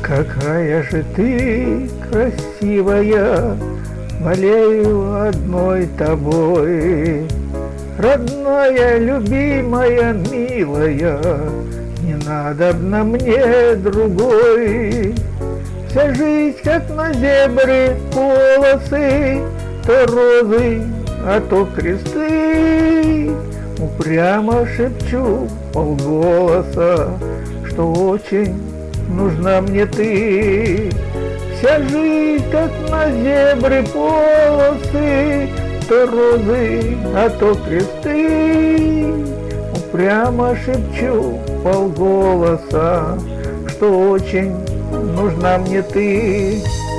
Какая же ты красивая, болею одной тобой. Родная, любимая, милая, не надобно мне другой. Вся жизнь, как на зебре полосы, то розы, а то кресты. Упрямо шепчу полголоса, что очень нужна мне ты. Вся жизнь, как на зебре полосы, то розы, а то кресты. Упрямо шепчу полголоса, что очень нужна мне ты.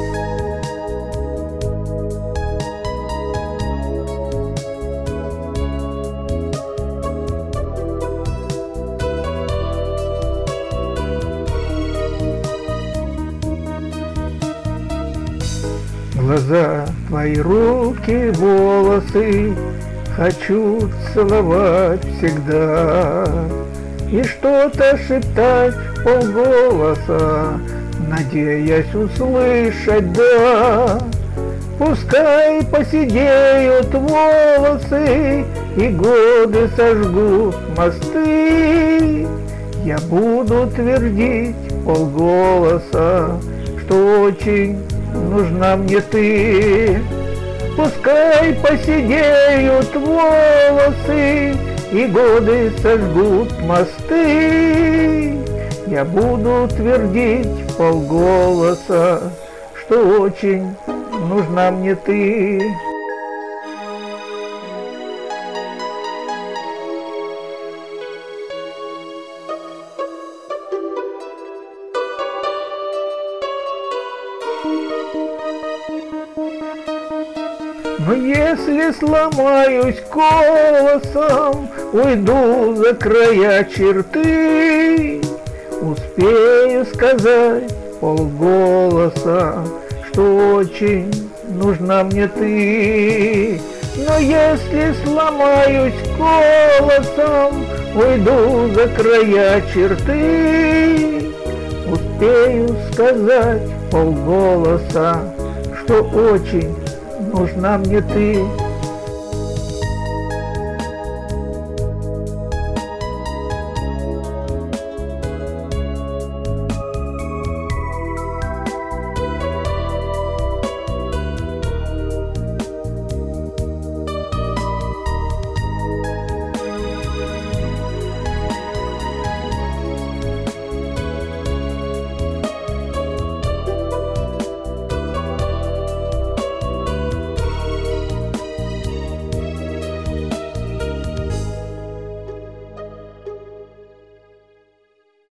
Глаза, твои руки, волосы хочу целовать всегда и что-то шептать полголоса, надеясь услышать «да». Пускай поседеют волосы и годы сожгут мосты, я буду твердить полголоса, что очень нужна мне ты. Пускай поседеют волосы и годы сожгут мосты, я буду твердить полголоса, что очень нужна мне ты. Но если сломаюсь колосом, уйду за края черты, успею сказать полголоса, что очень нужна мне ты. Но если сломаюсь колосом, уйду за края черты, успею сказать полголоса, что очень нужна мне ты.